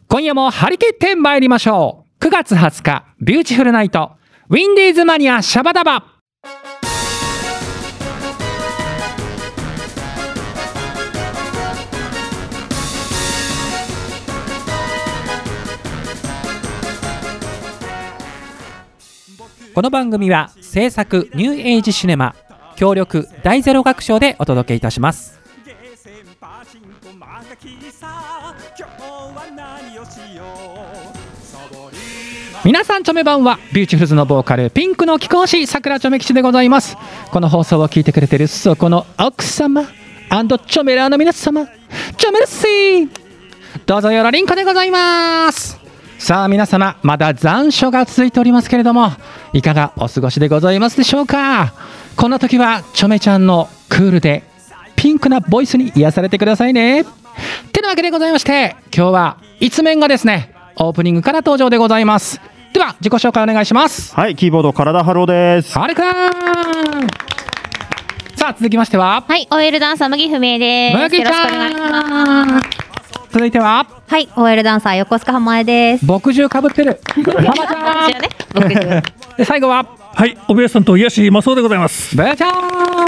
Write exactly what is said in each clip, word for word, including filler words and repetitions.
今夜も張り切って参りましょう。くがつはつかビューティフルナイトウィンディーズマニアシャバダバ。この番組は制作ニューエイジシネマ協力大ゼロ学賞でお届けいたします。皆さんチョメ版はビューティフルズのボーカルピンクの貴公子さくらチョメ吉でございます。この放送を聞いてくれているそこの奥様&チョメラーの皆様、チョメルシー、どうぞよろりんこでございます。さあ皆様、まだ残暑が続いておりますけれども、いかがお過ごしでございますでしょうか。こんな時はチョメちゃんのクールでピンクなボイスに癒されてくださいね。てなわけでございまして、今日は一面がですねオープニングから登場でございます。では自己紹介お願いします。 はい、キーボード体ハローです。 はるくん。さあ続きましては、 はい、オーエルダンサー麦ふみえです。 麦ちゃん、 よろしくお願いします。 続いては、 はい、オーエルダンサー横須賀浜江です。 墨汁かぶってる浜ちゃんね、墨汁で最後は、 はい、おべやさんと癒しマスオでございます。 ブーちゃん。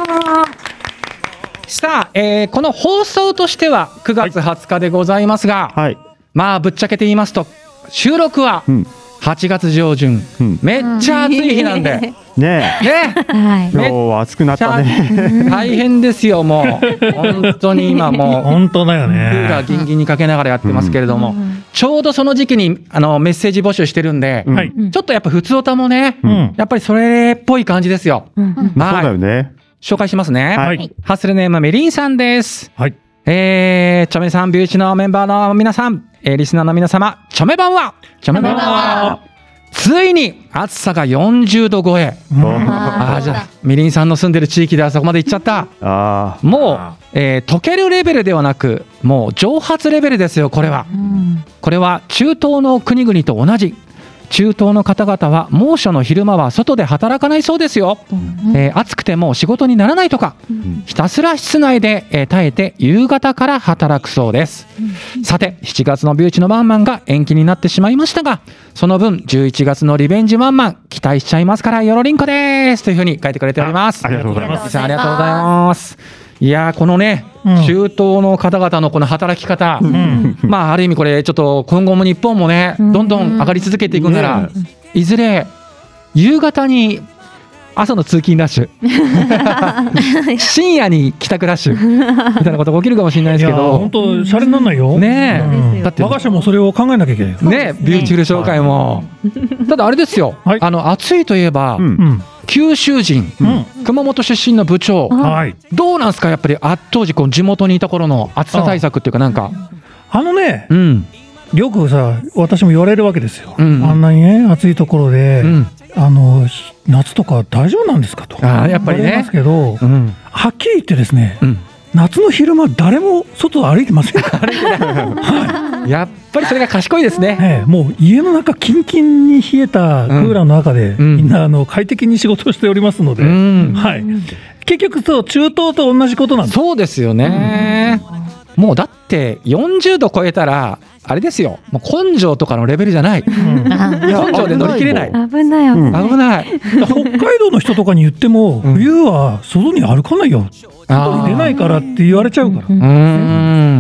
さあ、えー、この放送としてはくがつはつかでございますが、 はい、 まあぶっちゃけて言いますと収録ははちがつ上旬、うん、めっちゃ暑い日なんで、うん、 ねえ、ね、 はい、 今日は暑くなったね。 大変ですよ、もう本当に今もう本当だよね。 クーラーギンギンにかけながらやってますけれども、うん、ちょうどその時期にあのメッセージ募集してるんで、うん、ちょっとやっぱ普通歌もね、うん、やっぱりそれっぽい感じですよ。うん、はい、 そうだよね。 紹介しますね。 はい、 ハッスルネームみりんさんです。 はい、 えー、チョメさんビューチのメンバーの皆さん、えー、リスナーの皆様、チョメ版はチョメ版はついに暑さがよんじゅうど超え。ああ、じゃあみりんさんの住んでる地域ではそこまで行っちゃった。あもう、えー、溶けるレベルではなくもう蒸発レベルですよ。これは、うん、これは中東の国々と同じ。中東の方々は猛暑の昼間は外で働かないそうですよ。うん、えー、暑くても仕事にならないとか、うん、ひたすら室内で、えー、耐えて夕方から働くそうです。うん、さてしちがつのビューチのワンマンが延期になってしまいましたが、その分じゅういちがつのリベンジワンマン期待しちゃいますからよろりんこですというふうに書いてくれております。 あ, ありがとうございます。 ありがとうございます。いやー、このね、うん、中東の方々のこの働き方、うん、まあある意味これちょっと今後も日本もね、うん、どんどん上がり続けていくなら、うん、いずれ夕方に朝の通勤ラッシュ深夜に帰宅ラッシュみたいなことが起きるかもしれないですけど、 本当シャレにならないよね。え、 うん、だって我が社もそれを考えなきゃいけないね。ビューティフル紹介も、はい、ただあれですよ、はい、あの暑いといえば、うん、九州人、うん、熊本出身の部長、はい、どうなんですか、やっぱりあ当時こう地元にいた頃の暑さ対策っていうか、なんかあのね、 うん、 よくさ私も言われるわけですよ、うん、あんなにね暑いところで、うん、あの夏とか大丈夫なんですかと。 あやっぱりね、 言われますけど、うん、はっきり言ってですね、うん、夏の昼間誰も外を歩いてませんはい、 やっぱりそれが賢いですね。 ね、もう家の中キンキンに冷えたクーラーの中で、うん、みんなあの快適に仕事をしておりますので、うん、はい、結局そう中東と同じことなんです。 そうですよね、うん、もうだってよんじゅうど超えたらあれですよ、もう根性とかのレベルじゃない、うん、根性で乗り切れない。 危ないよ、うん、 危ない北海道の人とかに言っても、うん、冬は外に歩かないよ、外に出ないからって言われちゃうから、うん、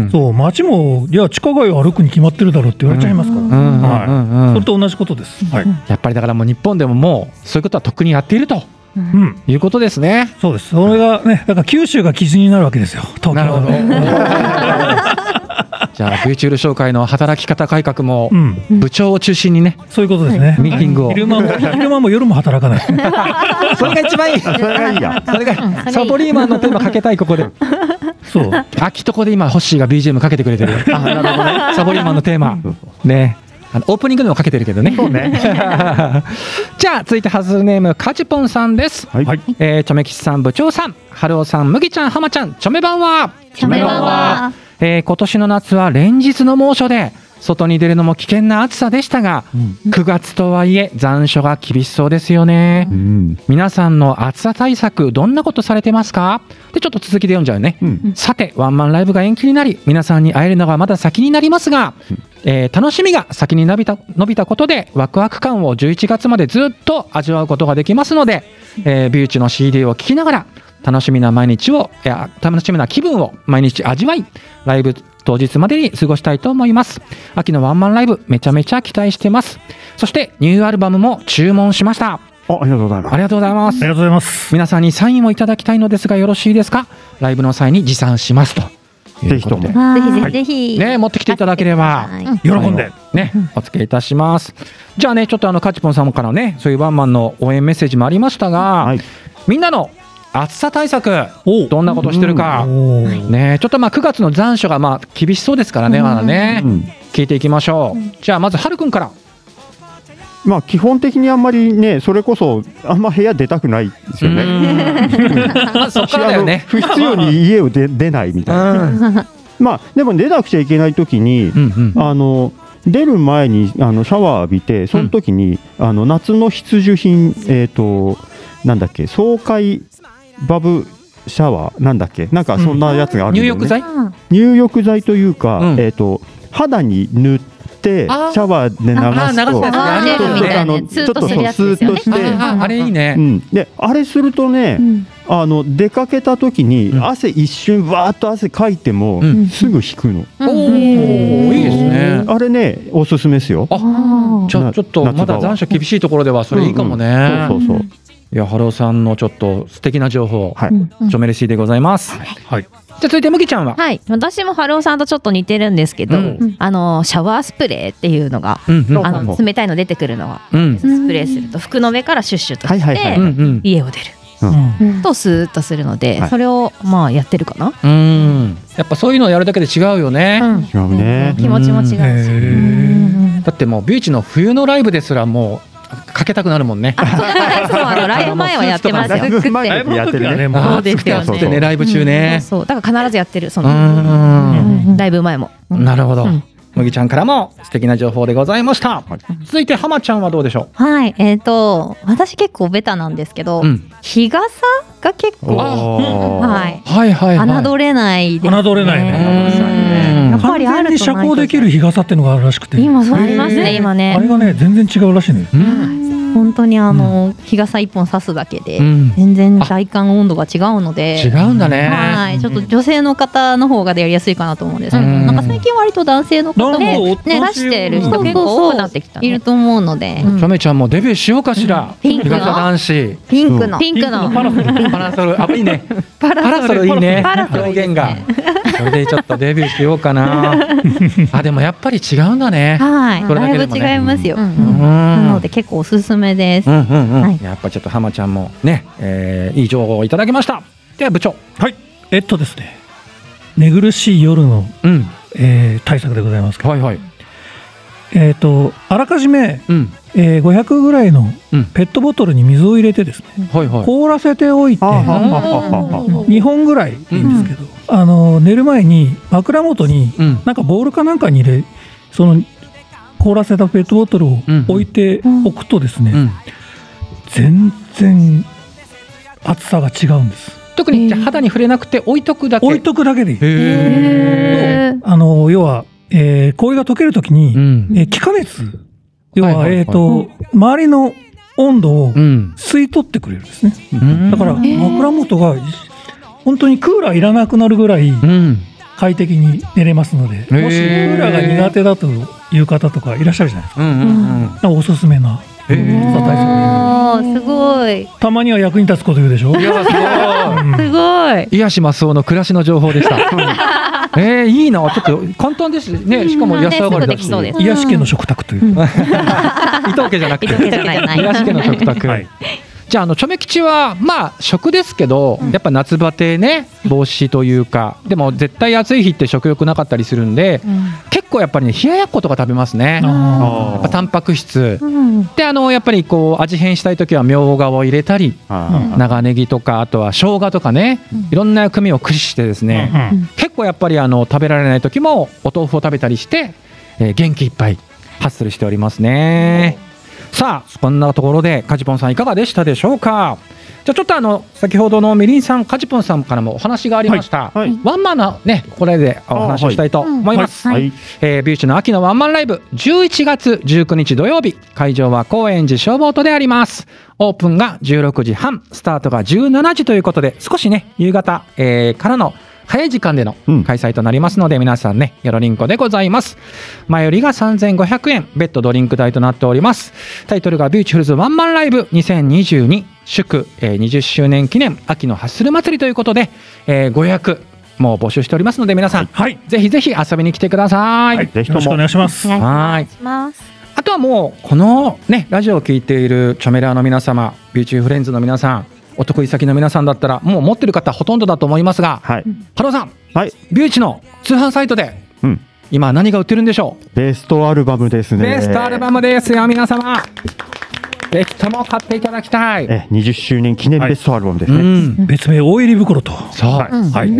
そう街もいや地下街を歩くに決まってるだろうって言われちゃいますから、うんはい、それと同じことです、はい、 やっぱりだからもう日本でももうそういうことはとっくにやっていると、うん、いうことですね。 そうです。それがね、だから九州が基準になるわけですよ、東京。なるほどじゃあビューチュール紹介の働き方改革も部長を中心にね、うん、 そういうことですね。 ミーティングを昼間も昼間も夜も働かないそれが一番いい。それがいいや。それがサボリーマンのテーマかけたいここで。そうあきっとここで今ホッシーが ビージーエム かけてくれてる。あなるほどね。サボリーマンのテーマね、あのオープニングでもかけてるけどね。そうねじゃあ続いてハズルネームカチポンさんです。はい、えー、チョメキスさん、部長さん、ハルオさん、麦ちゃん、ハマちゃん、チョメ版はチョメ版はえー、今年の夏は連日の猛暑で外に出るのも危険な暑さでしたが、くがつとはいえ残暑が厳しそうですよね。 うん。 皆さんの暑さ対策どんなことされてますか？でちょっと続きで読んじゃうね。 うん。 さてワンマンライブが延期になり皆さんに会えるのがまだ先になりますが、えー楽しみが先に伸びた伸びたことでワクワク感をじゅういちがつまでずっと味わうことができますので、えービューチの シーディー を聴きながら楽しみな毎日をいや楽しみな気分を毎日味わいライブ当日までに過ごしたいと思います。秋のワンマンライブめちゃめちゃ期待してます。そしてニューアルバムも注文しました。 あ、ありがとうございます。 ありがとうございます。 ありがとうございます。 皆さんにサインをいただきたいのですがよろしいですか？ライブの際に持参しますということでぜひとも。 ぜひぜひぜひ。 ね持ってきていただければはい喜んで。 ねお付けいたします。じゃあねちょっとあのカチポンさんからねそういうワンマンの応援メッセージもありましたが、 はい。 みんなの暑さ対策おどんなことしてるか、 おーねちょっとまあくがつの残暑がまあ厳しそうですからねまだね、 うん。 聞いていきましょう。じゃあまずはるくんからまあ基本的にあんまりね、それこそあんま部屋出たくないですよね。 まずそっからだよね。 あの不必要に家を出出ないみたいな。まあでも出なくちゃいけないときに、 うんうんあの出る前にあのシャワー浴びて、その時に、あの夏の必需品、えっ、となんだっけ、爽快バブシャワーなんだっけ、なんかそんなやつがあるんだよね。 入浴剤入浴剤というか、 うんえっ、と肌に塗ってシあーャワーで流あー流すすと、 やつねあージェルみたいなあのツーッとするやつですよね。 ちょっとそうスーッとしてあああれいいね、 うん、であれするとね、 うんあの出かけた時にうん汗一瞬わーっと汗かいても、 うんすぐ引くの。 おーいいですね。 あれねおすすめですよ。 ああじゃあちょっとまだ残暑厳しいところではそれいいかもね。 そうそうそう。 いやハローさんのちょっと素敵な情報、 はい。 チョメレシーでございます。 はい。 じゃあ続いてむぎちゃんは、 はい、私も春尾さんとちょっと似てるんですけど、 うんあのシャワースプレーっていうのが、 うんうんあの冷たいの出てくるのがうんスプレーすると服の上からシュッシュとして、 はいはいはいうんうん家を出るうんとスーッとするので、 はいそれをまあやってるかな、 うんやっぱそういうのをやるだけで違うよね。 うん違うね。 気持ちも違うし、 へーだってもうビーチの冬のライブですらもうかけたくなるもんね。 そうあのライブ前はやってますよ。 ライブ前にやってるね。 もうそうですよね暑くてねライブ中ね。 そうだから必ずやってるそうんのライブ前も。 なるほど。 うんむぎちゃんからも素敵な情報でございました。続いて浜ちゃんはどうでしょはい、えっ、と私結構ベタなんですけど、 う。うん。 日傘が結構おーはいはいはいはい。 侮れないです、ね。 侮れないねうんやっぱりあ完全にるとないと遮光できる日傘っていうのがあるらしくて、 今そうありますね今あね。 れがね全然違うらしいのよ。 うん本当にあの、日傘一本差すだけで、 うん全然体感温度が違うので。 違うんだね。 はい、ちょっと女性の方の方がやりやすいかなと思うんですけど、 うんなんか最近割と男性の方もなるほどね出してる人結構多くなってきたね。 いると思うので、 うんチョメちゃんもデビューしようかしら。 ピンクの日傘男子。 ピンクの、 ピンクのパラソルパラソルあいいね。 パパラソルいいね。 パラソルいいですね表現が。それでちょっとデビューしようかな。あでもやっぱり違うんだね。 はい、 これだだいぶけでもね違いますよ。 うんうんなので結構おすすめです。 うんうんうん。 はいやっぱちょっと浜ちゃんもね、えーいい情報をいただきました。では部長。 はい。えっとですね、寝苦しい夜の、 うん。 えー対策でございますけど、 はいはい。 えっとあらかじめ、 うん。 えーごひゃくぐらいのうんペットボトルに水を入れてですね、 はいはい。 凍らせておいてはあはあはあはあにほんぐらいいいんですけど、あの寝る前に枕元にうん。 なんかボールかなんかに入れその凍らせたペットボトルを置いておくとですね、 うん。 全然厚さが違うんです。 特にじゃあ肌に触れなくて置いとくだけ。 置いとくだけでいい。 へえ。 へーあの要は、えー氷が溶けるときに、 うん。 えー気化熱要は、 はいはいはいえっ、と周りの温度をうん。 吸い取ってくれるんですね。 うんだから枕元が本当にクーラーいらなくなるぐらいうん。 快適に寝れますので、もしクーラーが苦手だという方とかいらっしゃるじゃないですか。 うんうんうん。 だからおすすめなへえ。 暑さ対策あーすごい、 たまには役に立つこと言うでしょ。 いやすごい。 すごい。 癒しマスオの暮らしの情報でした。えー、いいな、ちょっと簡単ですね。しかも安上がりだし。 ねすぐできそうです癒し系の食卓という。 伊藤家じゃなくて。 伊藤家じゃない癒し家の食卓。 はいじゃあ、あのチョメ吉はまあ食ですけど、やっぱ夏バテね防止というか、でも絶対暑い日って食欲なかったりするんで、結構やっぱりね冷ややっことか食べますね。 あやっぱタンパク質うんで、あのやっぱりこう味変したい時はみょうがを入れたり、 あ長ネギとかあとは生姜とかね、いろんな組みを駆使してですね、 ーうん結構やっぱりあの食べられない時もお豆腐を食べたりして、 えー、元気いっぱいハッスルしておりますね。さあ、こんなところでカジポンさんいかがでしたでしょうか。じゃあちょっとあの先ほどのみりんさん、カジポンさんからもお話がありました、 はいはい、 ワンマンのねこれでお話をしたいと思います。 はいはい、 えー、ビューチの秋のワンマンライブじゅういちがつじゅうくにち土曜日、会場は高円寺消防都であります。オープンがじゅうろくじはん、スタートがじゅうしちじということで、少しね夕方、えー、からの早い時間での開催となりますので、うん、皆さんねよろりんこでございます。前よりがさんぜんごひゃくえん、別途ドリンク代となっております。タイトルがビューチフルズワンマンライブにせんにじゅうに祝、えー、にじゅっしゅうねん記念秋のハッスル祭りということで、えー、ご予約もう募集しておりますので、皆さん、はい、ぜひぜひ遊びに来てください。はい、 ぜひともよろしくお願いします。 はい。あとはもうこのねラジオを聞いているチョメラーの皆様、ビューチフレンズの皆さん、お得意先の皆さんだったらもう持ってる方ほとんどだと思いますが、はい、ハローさん、はい、ビューチの通販サイトで、うん、今何が売ってるんでしょう。 ベストアルバムですね。 ベストアルバムですよ、皆様ぜひとも買っていただきたい。 えにじゅっしゅうねん記念ベストアルバムですね、はい、うん、 別名大入り袋と。 そう、はい、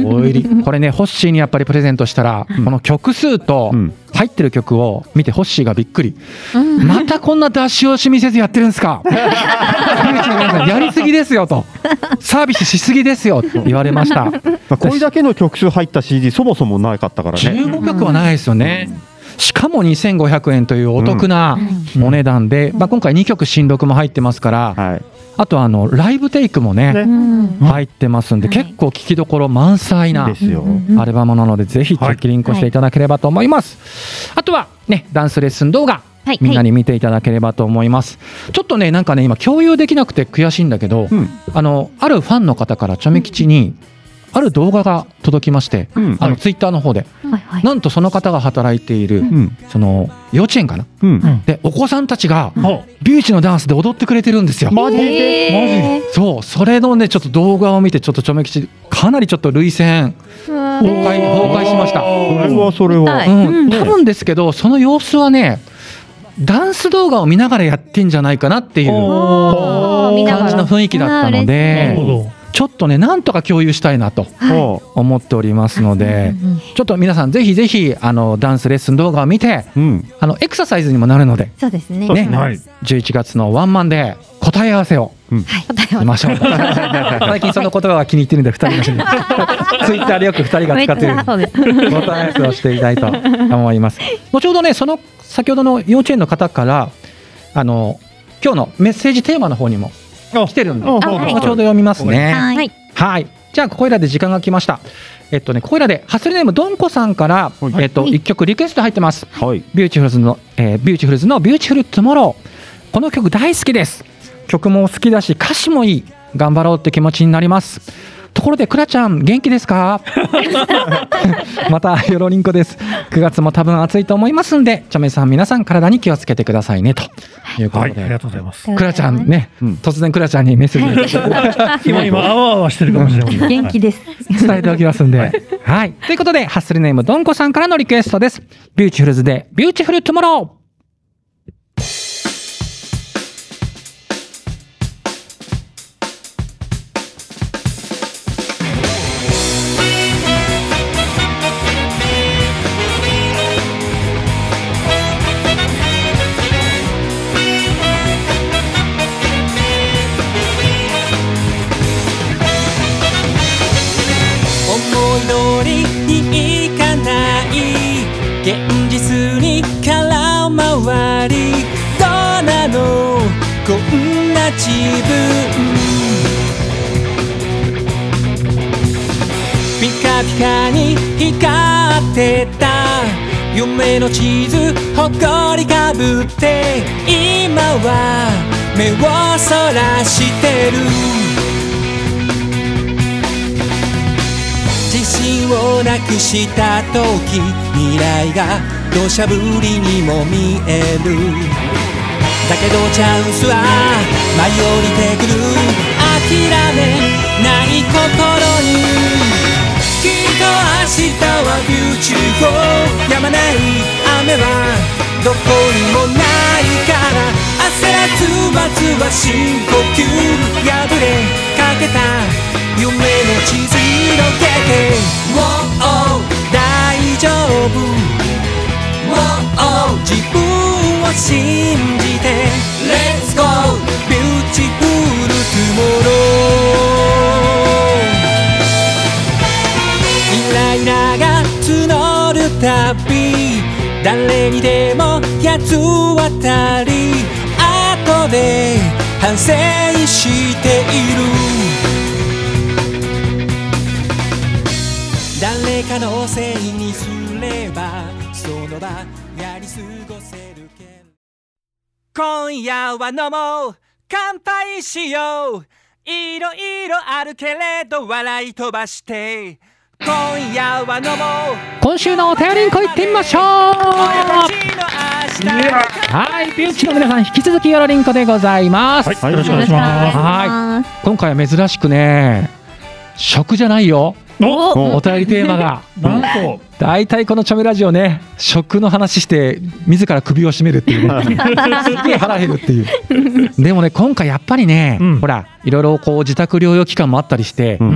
大入りこれねホッシーにやっぱりプレゼントしたら、うん、この曲数と入ってる曲を見てホッシーがびっくり、うん、またこんな出し惜しみせずやってるんですかやりすぎですよと、サービスしすぎですよと言われましたこれだけの曲数入った シーディー そもそもなかったからね。 じゅうごきょくはないですよね、うん、しかもにせんごひゃくえんというお得なお値段で、うん、まあ、今回にきょく新録も入ってますから、はい、あとあのライブテイクも ね, ね入ってますんで、結構聴きどころ満載なアルバムなので、ぜひチェックリンクしていただければと思います、はい、あとはねダンスレッスン動画、はい、みんなに見ていただければと思います、はい、ちょっとねなんかね今共有できなくて悔しいんだけど、うん、あのあるファンの方からチョメ吉にある動画が届きまして、うん、あのツイッターの方で、はいはい、なんとその方が働いている、うん、その幼稚園かな、うん、でお子さんたちが、うん、ビューチのダンスで踊ってくれてるんですよ。 マジで？ マジ？そう、それのねちょっと動画を見て、ちょっとチョメ吉かなりちょっと涙腺崩壊崩壊しました。 それはそれは、 うん、多分ですけどその様子はねダンス動画を見ながらやってんじゃないかなっていう感じの雰囲気だったので、ちょっとねなんとか共有したいなと思っておりますので、ちょっと皆さんぜひぜひあのダンスレッスン動画を見て、うん、あのエクササイズにもなるので、 そうですね、 ね、はい、じゅういちがつのワンマンで答え合わせをしましょう。最近その言葉が気に入ってるんでふたりのツイッターでよくふたりが使っている答え合わせをしていきたいと思います。後ほどねその先ほどの幼稚園の方からあの今日のメッセージテーマの方にも来てるんで、後ほど読みますね。はい、はい、じゃあここいらで時間が来ました。えっとねここいらでハッスルネームどんこさんから、はい、えっといっきょくリクエスト入ってます。はい、ビューティフルズの、えー、ビューティフルズのビューティフルトゥモロー、この曲大好きです。曲も好きだし歌詞もいい、頑張ろうって気持ちになります。ところでクラちゃん元気ですか？またよろりんこです。くがつも多分暑いと思いますんで、チョメさん皆さん体に気をつけてくださいねということで、はい、 ありがとうございます。 クラちゃんね、うん、突然クラちゃんにメッセージを今今あわあわしてるかもしれません。 元気です。 伝えておきますんで、はい、はい、ということでハッスルネームどんこさんからのリクエストです。ビューティフルズでビューティフルトゥモロー。 現実に空回り、どうなのこんな自分、ピカピカに光ってた夢の地図ほこりかぶって、今は目をそらしてる。自信をなくした時、未来が土砂降りにも見える。だけどチャンスは舞い降りてくる。諦めない心に、きっと明日はビューティフル。止まない雨はどこにもないから、焦らずまずは深呼吸。破れかけた夢の地図広げて、oh, oh, 大丈夫、oh, oh 信じて Let's go beautiful tomorrow イライラが募るたび誰にでも八つ渡り後で反省している誰かのせいにすればその場やり過ごせるけん今夜は飲もう乾杯しよういろいろあるけれど笑い飛ばして今夜は飲もう今週のお便りんこ行ってみましょう。はい、ビューチの皆さん引き続きよろりんこでございます。 はい、よろしくお願いします。 はい、今回は珍しくね食じゃないよ。お, お便りテーマがなんと大体このチョメラジオね食の話して自ら首を絞めるっていうねすげえ腹減るっていうでもね今回やっぱりね、うん、ほらいろいろこう自宅療養期間もあったりして、うん、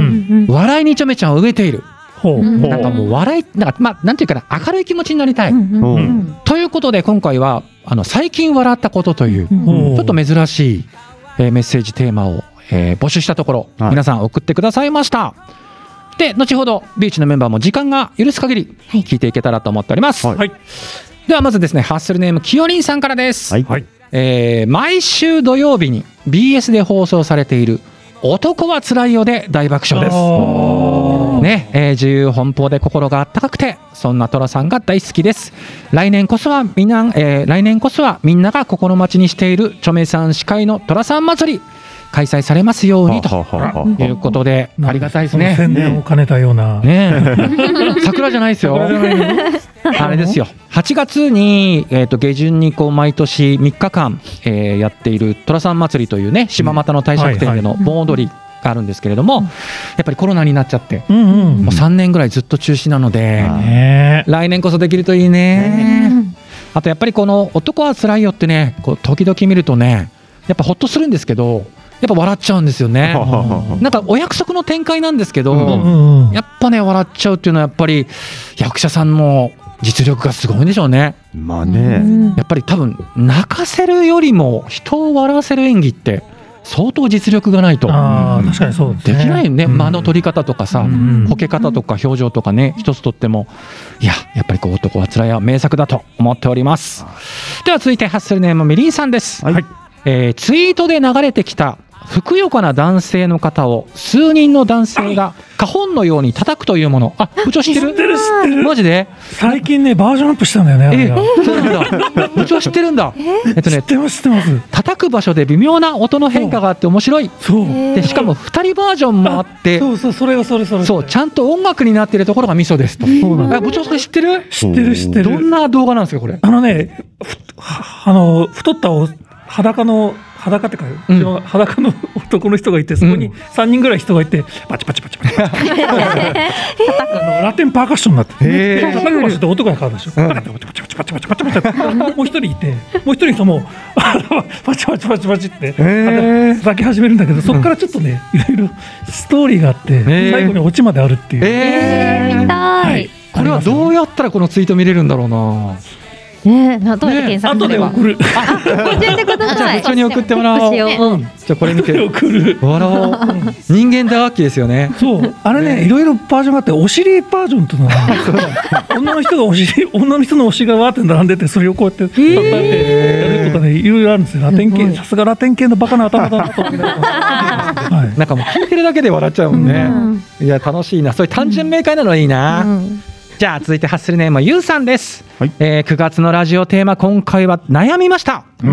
笑いにチョメちゃんを飢えている、うん、なんかもう笑いなんか、まあ、なんていうかな明るい気持ちになりたい、うんうん、ということで今回はあの最近笑ったことという、うん、ちょっと珍しい、えー、メッセージテーマを、えー、募集したところ、はい、皆さん送ってくださいました。で後ほどビーチのメンバーも時間が許す限り聞いていけたらと思っております、はい、ではまずですねハッスルネームきよりんさんからです、はいえー、毎週土曜日に ビーエス で放送されている男はつらいよで大爆笑です、ねえー、自由奔放で心があったかくてそんなトラさんが大好きです。来年こそはみんな、えー、来年こそはみんなが心待ちにしているチョメさん司会のトラさん祭り開催されますようにということでありがたいですね。 宣伝を兼ねたような、 ね、桜じゃないですよ。あれですよ。はちがつに、えー、と下旬にこう毎年みっかかん、えー、やっている寅さん祭りというね島又の帝釈天での盆踊りがあるんですけれども、やっぱりコロナになっちゃって、うんうん、もうさんねんぐらいずっと中止なので、ね、来年こそできるといいね。ねあとやっぱりこの男はつらいよってねこう時々見るとねやっぱほっとするんですけどやっぱ笑っちゃうんですよね。なんかお約束の展開なんですけど、うんうん、やっぱね笑っちゃうっていうのはやっぱり役者さんの実力がすごいんでしょうね。 まあね、 やっぱり多分泣かせるよりも人を笑わせる演技って相当実力がないとあ確かにそうですね、 できないよね、うん、間の取り方とかさ、うん、こけ方とか表情とかね一つとってもいややっぱりこう男はつらいは名作だと思っております。では続いてハッスルネームみりんさんです、はいえー、ツイートで流れてきたふくよかな男性の方を数人の男性が花本のように叩くというもの。あ、部長知ってる？ 知ってる知ってる。 マジで？ 最近ねバージョンアップしたんだよね。 えー、そうなんだ。部長知ってるんだ。 えっとね、知ってます知ってます。 叩く場所で微妙な音の変化があって面白い。 そう。 でしかもふたりバージョンもあって、 そうそうそれがそれそれ。 そうちゃんと音楽になっているところがミソですと。そうなんだ。部長それ知ってる？ 知ってる知ってる。 どんな動画なんですかこれ？ あのね、あの太ったお裸の裸ってか、うん、裸の男の人がいてそこにさんにんぐらい人がいてパチパチパチパチパチラテンパーカッションになって叩く場所って音が変わるでしょ、うん、パチパチパチパチパチパチパチもう一人いてもう一人人もパチパチパチパチって叩き始めるんだけどそこからちょっとねいろいろストーリーがあって最後にオチまであるっていう、 えー、見たい。 これはどうやったらこのツイート見れるんだろうな。 ねえ、どうやって検索すれば、 ね、後で送る。 あ、教えてください。 じゃあ部長に送ってもらおう。うん、じゃあこれ見て送る。 笑おう。人間大楽器ですよね。 そう。あれね、ねいろいろバージョンがあってお尻バージョンというのは女の人がお尻女の人のお尻がわーって並んでてそれをこうやって叩いてやるとかねいろいろあるんですよ。ラテン系さすがラテン系のバカな頭だなと思って。 はい。なんかもう聞いてるだけで笑っちゃうもんね。うん、いや楽しいな。そういう単純明快なのはいいな。うんうんじゃあ続いてハッスルネームゆうさんです、はいえー、くがつのラジオテーマ今回は悩みました、うん、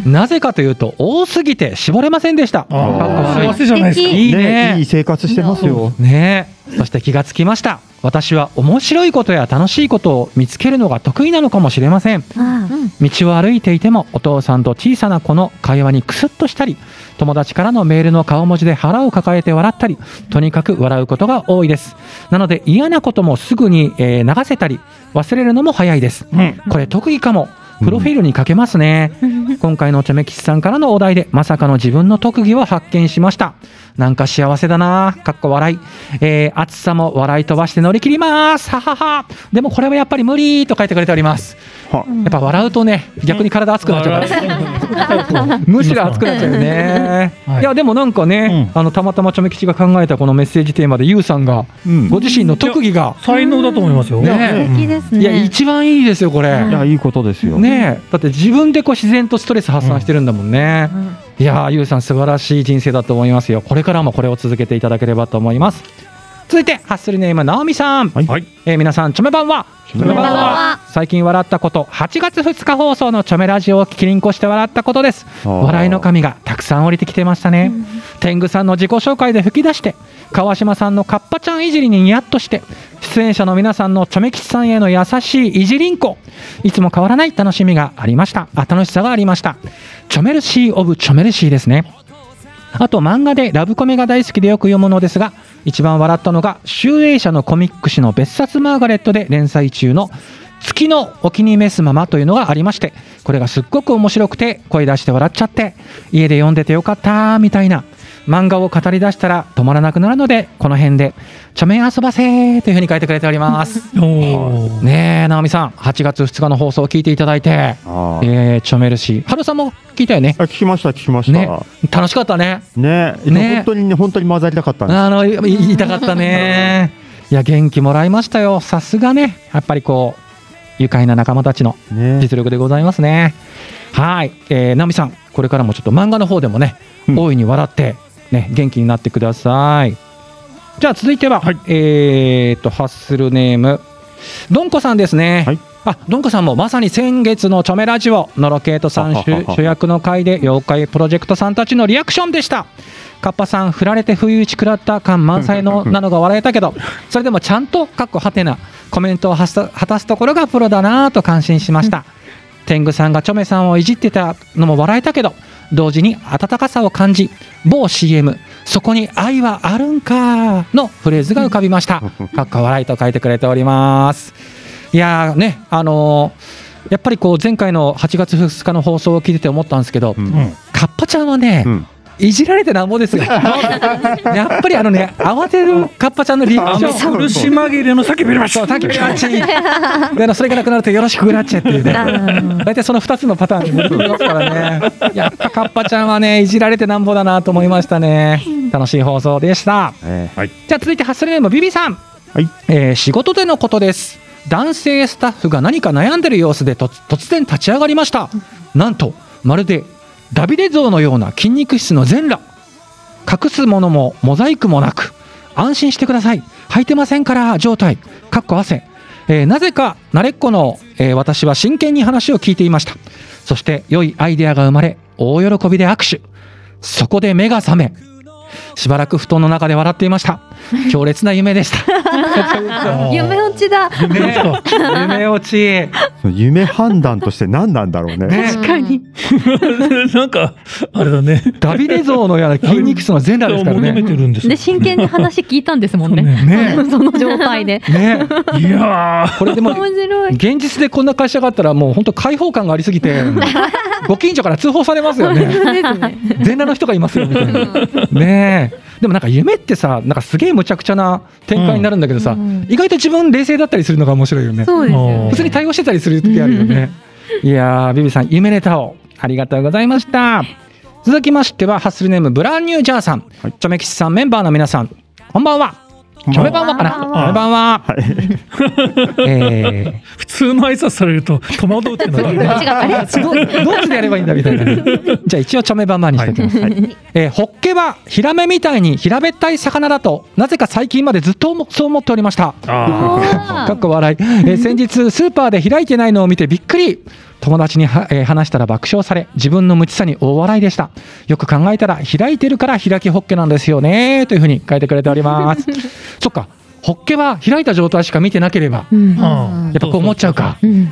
なぜかというと多すぎて絞れませんでした。 あ幸せじゃないですか。 いいね、 ねいい生活してますよ、 ね、そして気がつきました。私は面白いことや楽しいことを見つけるのが得意なのかもしれません。道を歩いていてもお父さんと小さな子の会話にクスッとしたり友達からのメールの顔文字で腹を抱えて笑ったりとにかく笑うことが多いです。なので嫌なこともすぐに、えー、流せたり忘れるのも早いです、うん、これ得意かも。プロフィールに書けますね、うん、今回のチョメ吉さんからのお題でまさかの自分の特技を発見しました。 なんか幸せだなかっこ笑い、えー、暑さも笑い飛ばして乗り切りますははは。でもこれはやっぱり無理と書いてくれております。やっぱ笑うとね逆に体熱くなっちゃうからむしろ熱くなっちゃうよね、はい、いやでもなんかね、うん、あのたまたまチョメ吉が考えたこのメッセージテーマでユウさんが、うん、ご自身の特技が才能だと思いますよ、 ね、素敵ですね。 いや一番いいですよこれ、 いやいいことですよね。だって自分でこう自然とストレス発散してるんだもんね、うんうん、いやユウさん素晴らしい人生だと思いますよ。これからもこれを続けていただければと思います。続いてハッスルネームなおみさん、はいえー、皆さんチョメ版はチョメ版は最近笑ったこと、はちがつふつか放送のチョメラジオを聞きりんこして笑ったことです。笑いの神がたくさん降りてきてましたね、うん、天狗さんの自己紹介で吹き出して、川島さんのカッパちゃんいじりにニヤッとして、出演者の皆さんのチョメ吉さんへの優しいいじりんこ、いつも変わらない楽しみがありましたあ楽しさがありました。チョメルシーオブチョメルシーですね。あと漫画でラブコメが大好きでよく読むのですが、一番笑ったのが集英社のコミック誌の別冊マーガレットで連載中の月のお気に召すままというのがありまして、これがすっごく面白くて声出して笑っちゃって、家で読んでてよかったみたいな、漫画を語り出したら止まらなくなるので、この辺でチョメ遊ばせというふうに書いてくれておりますねえ、直美さんはちがつふつかの放送を聞いていただいて、えー、チョメるし、春さんも聞いたよね。 あ聞きました聞きました、ね、 楽しかったね。 ねね本当にね本当に混ざりたかったんです。 あの言いたかったねいや元気もらいましたよ。さすがねやっぱりこう愉快な仲間たちの実力でございますね。はい、えー、直美さんこれからもちょっと漫画の方でもね、うん、大いに笑ってね、元気になってください。じゃあ続いては、はい、えーとハッスルネームどんこさんですね、はい、あどんこさんもまさに先月のチョメラジオノロケートさん主役の回で妖怪プロジェクトさんたちのリアクションでした。カッパさん振られて不意打ち食らった感満載のなのが笑えたけどそれでもちゃんとかっこはてなコメントを果たすところがプロだなと感心しました、うん、天狗さんがチョメさんをいじってたのも笑えたけど同時に温かさを感じ、某 シーエム そこに愛はあるんかのフレーズが浮かびましたかっこ笑いと書いてくれております。いやーねあのー、やっぱりこう前回のはちがつふつかの放送を聞いてて思ったんですけど、うん、カッパちゃんはね、うんいじられてなんぼですよやっぱりあのね慌てるカッパちゃんのリアクション、 苦し紛れの叫びらっちゃ叫びらっちゃでそれがなくなるとよろしくらっちゃっていうね大体そのふたつのパターンに戻ってきますからねやっぱカッパちゃんはねいじられてなんぼだなと思いましたね。楽しい放送でした、えーはい、じゃあ続いてハッスルネームビビさん、はいえー、仕事でのことです。男性スタッフが何か悩んでる様子でと突然立ち上がりました。なんとまるでダビデ像のような筋肉質の全裸、隠すものもモザイクもなく安心してください履いてませんから状態かっこ汗、えー、なぜか慣れっこの、えー、私は真剣に話を聞いていました。そして良いアイデアが生まれ大喜びで握手、そこで目が覚めしばらく布団の中で笑っていました。強烈な夢でした夢落ちだ夢, 夢落ち夢判断として何なんだろう ね, ね確かになんかあれだねダビデ像のような筋肉質の全裸ですからねで真剣に話聞いたんですもんねねその状態で、ね、 いやこれでも面白い。現実でこんな会社があったらもう本当開放感がありすぎてご近所から通報されますよね全裸の人がいますよみたいなねえ。でもなんか夢ってさなんかすげえむちゃくちゃな展開になるんだけどさ、うん、意外と自分冷静だったりするのが面白いよね。 そうですよね。 普通に対応してたりする時あるよね、うん、いやービビさん夢ネタをありがとうございました。続きましてはハッスルネームブランニュージャーさん、はい、チョメキシさんメンバーの皆さんこんばんは。チョメ版はかな。チョメ版は、はいえー、 普通の挨拶されると戸惑うっていうのがあれどっちでやればいいんだみたいなじゃあ一応チョメ版版にしておきます、はいはいえー、ホッケはヒラメみたいに平べったい魚だとなぜか最近までずっとそう思っておりました。かっこ笑い、えー、先日スーパーで開いてないのを見てびっくり。友達には、えー、話したら爆笑され自分の無知さに大笑いでした。よく考えたら開いてるから開きホッケなんですよねというふうに書いてくれておりますそっかホッケは開いた状態しか見てなければ、うん、やっぱこう思っちゃうか、うん、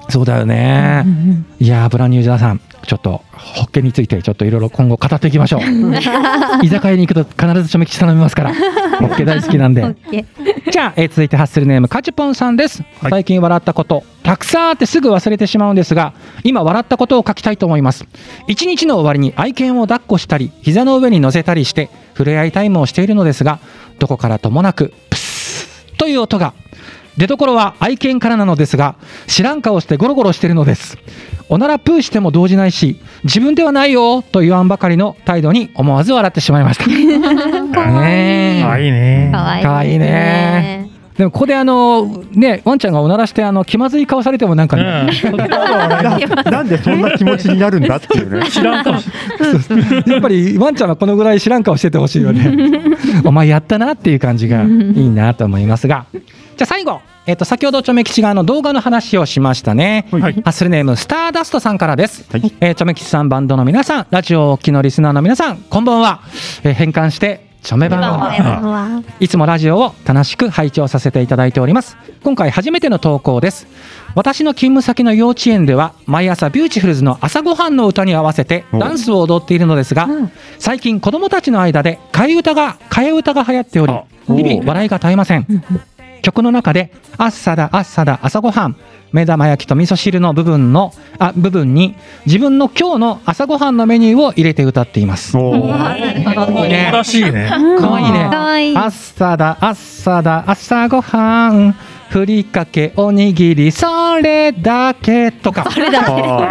そうだよね。いやー、ブランニュージャーさん、ちょっとホッケについてちょっといろいろ今後語っていきましょう。居酒屋に行くと必ずチョメ吉頼みますから、ホッケ大好きなんで。じゃあ、えー、続いてハッスルネームカチュポンさんです。 はい、 最近笑ったことたくさんあってすぐ忘れてしまうんですが、今笑ったことを書きたいと思います。一日の終わりに愛犬を抱っこしたり膝の上に乗せたりして触れ合いタイムをしているのですが、どこからともなくプスーという音が。出所は愛犬からなのですが、知らん顔してゴロゴロしているのです。おならプーしても動じないし、自分ではないよと言わんばかりの態度に思わず笑ってしまいました。 かわいい。 かわいいね。 かわいい。 かわいいね。でもここであのね、ワンちゃんがおならしてあの気まずい顔されてもなんかね、 うん、 なんでそんな気持ちになるんだっていうね。 知らん顔やっぱりワンちゃんはこのぐらい知らん顔しててほしいよね。お前やったなっていう感じがいいなと思いますが、じゃあ最後、えっと、先ほどチョメ吉があの動画の話をしましたね。 はい、 ハッスルネームスターダストさんからです。 はい、 えー、チョメ吉さん、バンドの皆さん、ラジオをお聞きのリスナーの皆さん、こんばんは。えー、変換してチョメ版はいつもラジオを楽しく拝聴させていただいております。今回初めての投稿です。私の勤務先の幼稚園では毎朝ビューティフルズの朝ごはんの歌に合わせてダンスを踊っているのですが、最近子どもたちの間で替え歌が替え歌が流行っており、日々笑いが絶えません。曲の中であっさだあっさだ朝ごはん、目玉焼きと味噌汁の部分のあ部分に自分の今日の朝ごはんのメニューを入れて歌っています。 おー、ね、 らしいね。 かわいいね。 かわいい。 あっさだあっさだ朝ごはん、ふりかけおにぎりそれだけとか。 それだけ。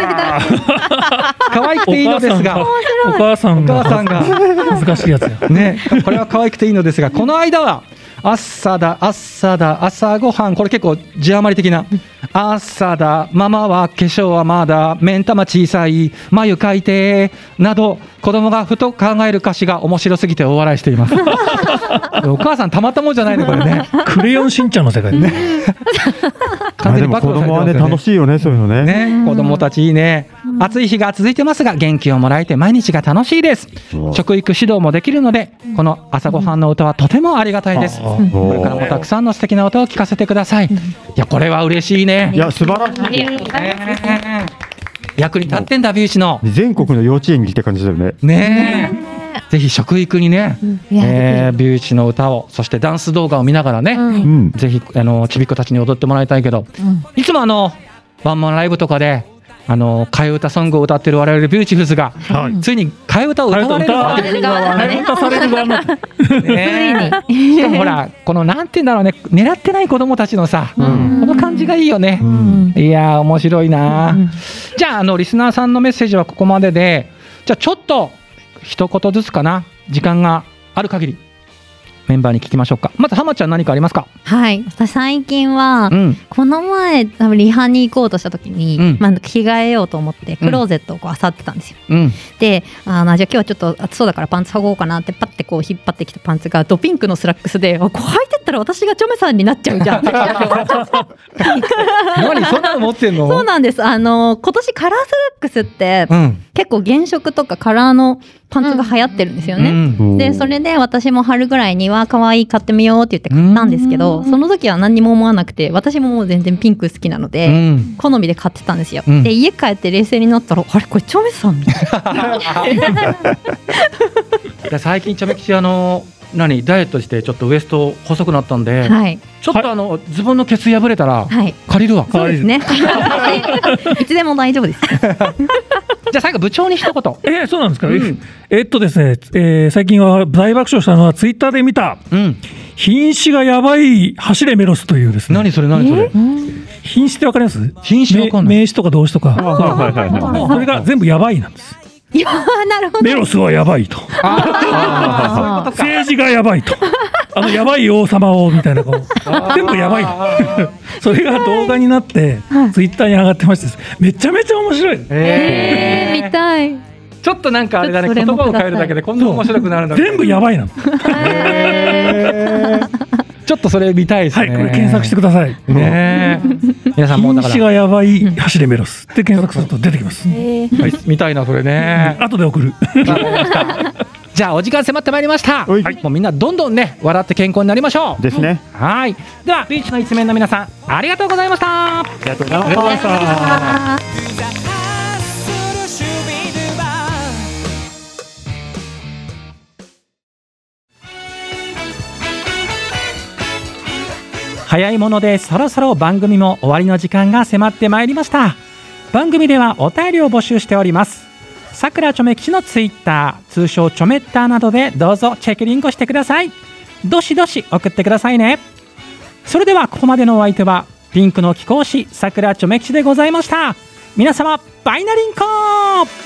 可愛くていいのですが、 お母さんがお母さんが難しいやつやね、これは可愛くていいのですが、この間はあっさだあっさだ朝ごはん、これ結構字余り的な、あっさだママは化粧はまだ目ん玉小さい眉描いてなど、子供がふと考える歌詞が面白すぎて大笑いしています。お母さんたまったもんじゃないねこれね。 クレヨンしんちゃんの世界ね。 完全にでも子供はね楽しいよね、そういうのね。 ね、子供たちいいね。暑い日が続いてますが元気をもらえて毎日が楽しいです。食育指導もできるので、この朝ごはんの歌はとてもありがたいです。これからもたくさんの素敵な歌を聞かせてください。いや、これは嬉しいね。 いや、素晴らしい。 ね、役に立ってんだ、ビューチの全国の幼稚園に来て感じだよね。 ねえ、ぜひ食育にね、えー、ビューチの歌を、そしてダンス動画を見ながらね、うん、ぜひあのちびっ子たちに踊ってもらいたいけど、うん、いつもあのワンマンライブとかであの替え歌ソングを歌ってる我々ビューティフルズが、はい、ついに替え歌を歌われるわけ歌される側になってね、しかもほらこのなんていうんだろうね、狙ってない子供たちのさ、うん、この感じがいいよね、うん、いやー面白いな、うん、じゃああのリスナーさんのメッセージはここまでで、じゃあちょっと一言ずつかな、時間がある限りメンバーに聞きましょうか。まず浜ちゃん何かありますか？ はい、私最近は、うん、この前多分リハに行こうとした時に、うん、まあ、着替えようと思ってクローゼットをこう漁ってたんですよ、うん、で、あのじゃあ今日はちょっと暑そうだからパンツ履こうかなってパッてこう引っ張ってきたパンツがドピンクのスラックスで、こう履いてったら私がチョメさんになっちゃうじゃん。 何そんなの持ってんの？ そうなんです。あの今年カラースラックスって、うん、結構原色とかカラーのパンツが流行ってるんですよね、うん、でそれで私も春ぐらいには可愛い買ってみようって言って買ったんですけど、その時は何にも思わなくて、私ももう全然ピンク好きなので、うん、好みで買ってたんですよ、うん、で家帰って冷静になったら、あれこれチョメさん最近チョメ吉あの何ダイエットしてちょっとウエスト細くなったんで、はい、ちょっとあの、はい、ズボンのケツ破れたら、はい、借りるわ。 そうですね。いつでも大丈夫です。 じゃあ最後部長に一言。 えー、そうなんですか、うん、えー、っとですね、えー、最近は大爆笑したのはツイッターで見た、うん、品種がやばい走れメロスというですね。 何それ何それ、 品種ってわかります？ 品種わかんない。 名詞とか動詞とか、それが全部やばいなんです。 いやなるほど。 メロスはやばいと、政治がやばいと、あのやばい王様をみたいな、こう全部やばいそれが動画になってツイッターに上がってまして、めちゃめちゃ面白い。 えー、見たい。 ちょっとなんかあれだね、言葉を変えるだけでこんな面白くなるんだ。 全部やばいなの。 ちょっとそれ見たいですね。 はい、これ検索してください。ね、 皆さんもだから品種がやばい走れメロスって検索すると出てきます。 はい、見たいなそれね。 後で送る。 じゃあお時間迫ってまいりました。はい、もうみんなどんどんね笑って健康になりましょう。 ですね。 はい。ではビーチの一面の皆さんありがとうございました。 ありがとうございました。 早いものでそろそろ番組も終わりの時間が迫ってまいりました。番組ではお便りを募集しております。さくらちょめ吉のツイッター、通称ちょめッターなどでどうぞチェックリンクしてください。どしどし送ってくださいね。それではここまでのお相手はピンクの貴公子さくらちょめ吉でございました。皆様バイナリンコー。